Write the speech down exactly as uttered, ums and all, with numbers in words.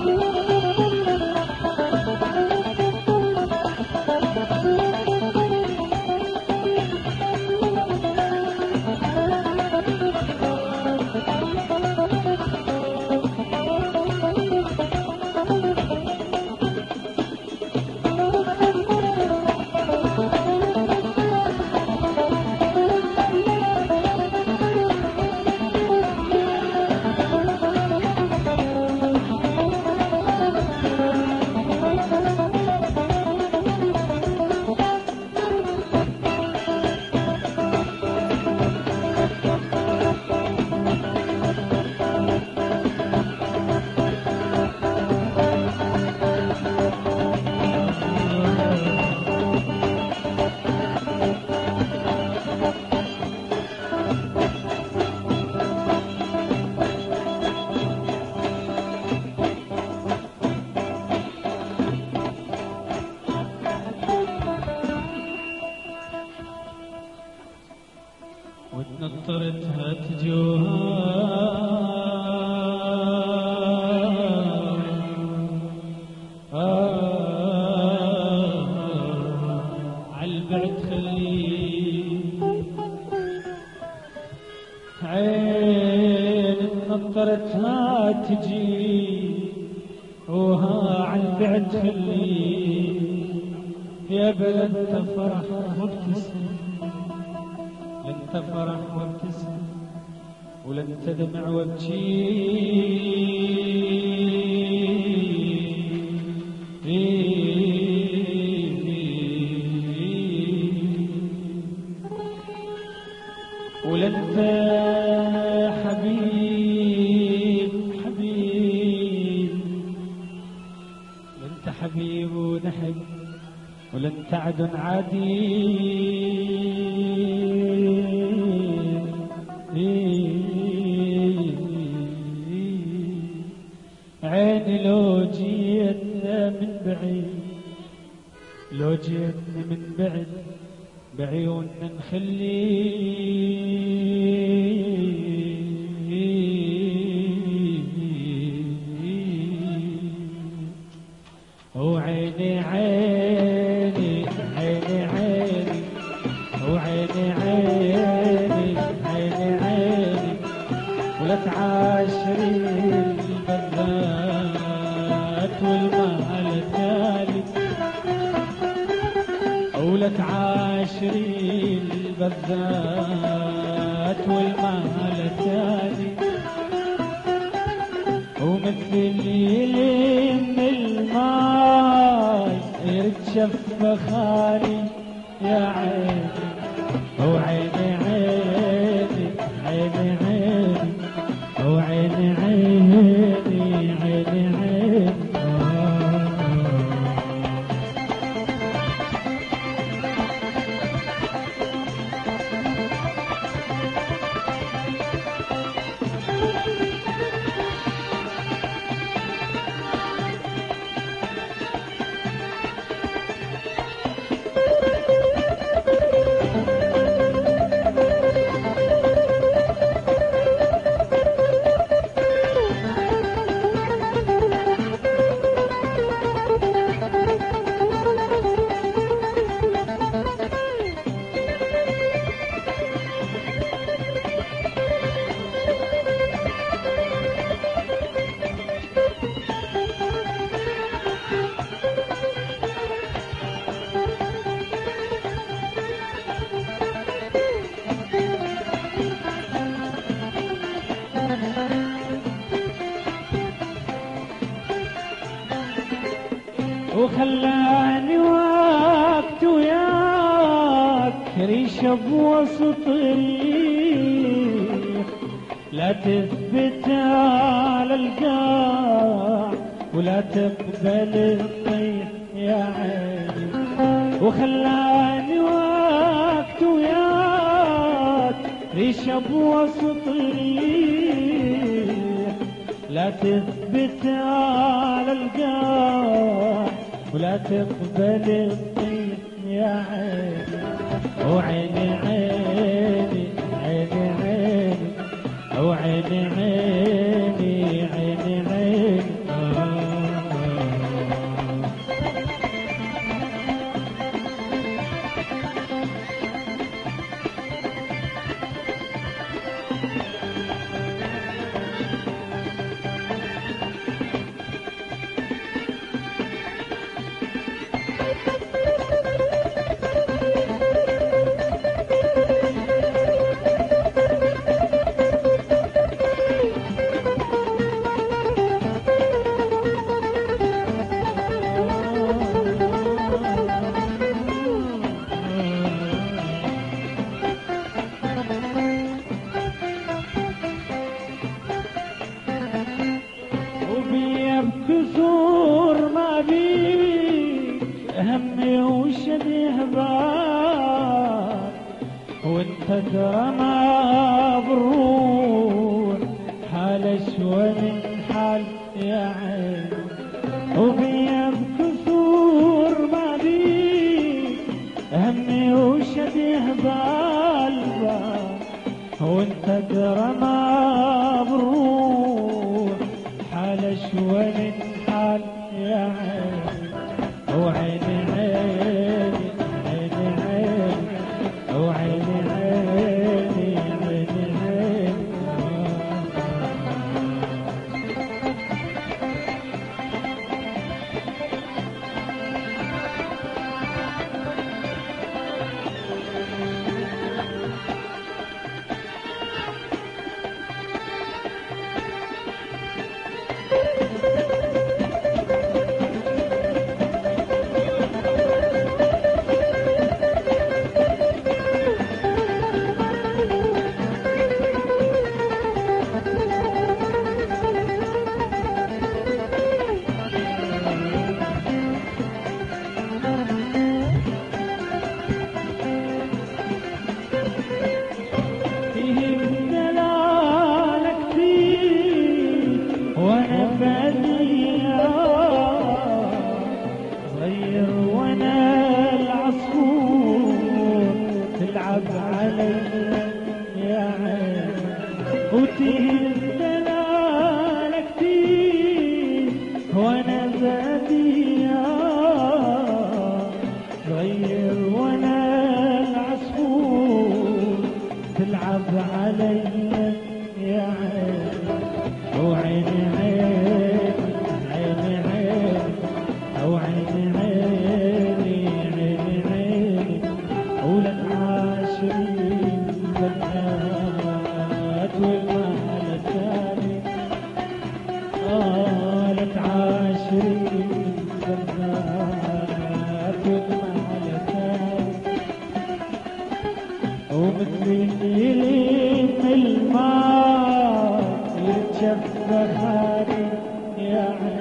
وتنطرتها تجوها عالبعد خليه عين نطرتها تجي وها عالبعد خليه يا بلد تفرح وابتسم انت فرح وابتسم ولن تدمع وابكي ولن انت حبيب حبيب انت حبيب ونحب ولن تعد عادي عيني لو جيتنا من بعيد لو جيتني من بعد بعيوننا نخلي وعيني عيني عيني عيني وعيني عيني عيني عيني ولا تعاشري البذات والمال التالي ولا تعاشري البذات والمال التالي ومثلي من الماي يرتشف خالي يا عيني وعيني عيني عيني عيني وعيني عيني عيني عيني وخلاني وقت وياك ريشة بوسط الريح لا تثبت على القاع ولا تقبل الطيح يا عيني وخلاني وقت وياك ريشة بوسط الريح لا تثبت على القاع ولا تقبل الطيح يا عيني وعيني عيني عيني عيني وعيني عيني عيني عيني آه بكسور ما بي همي وشبيه بار، وانت درما بالروح حال شوى من حال يا عين، وبيا بكسور ما بي همي وشبيه بالبار، وانت درما بالروح حال شوى من حال يا عين، وعيني عيني عيني عيني وعيني عيني عيني عيني صغير وانا العصفور تلعب علي يا عين، وتهز دلال كتير وانا زادية، صغير وانا العصفور تلعب علي يا عين، وعيني عين عيني عين وعيني عيني عيني عيني ولك عاشرين بنات والمحل الثاني، آه لك عاشرين بنات والمحل الثاني، ومثلي يلم الماء يتشفى خالي يا عين.